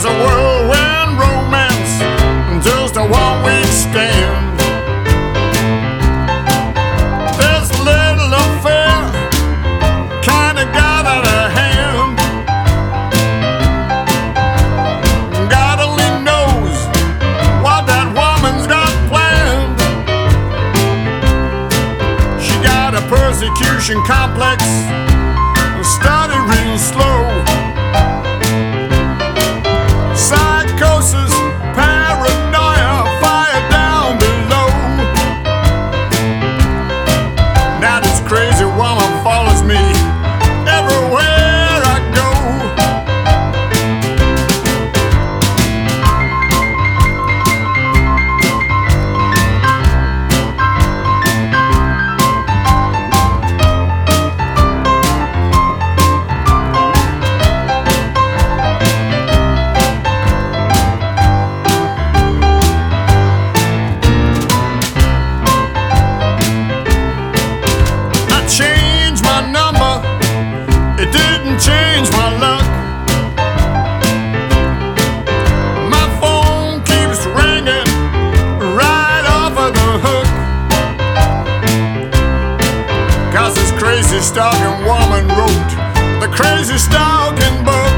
was a whirlwind romance, just a 1-week stand. This little affair kinda got out of hand. God only knows what that woman's got planned. She got a persecution complex, started real slow. Psychosis, paranoia, fire down below. Now this crazy woman follows me everywhere I go. Change my number, it didn't change my luck. My phone keeps ringing right off of the hook. 'Cause this crazy stalking woman wrote the crazy stalking book.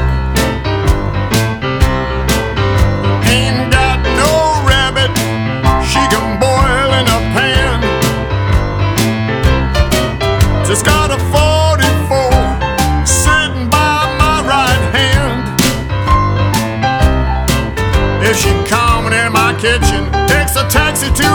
Ain't got no rabbit she can boil in a pan. Just got a 44 sitting by my right hand. If she coming in my kitchen, takes a taxi to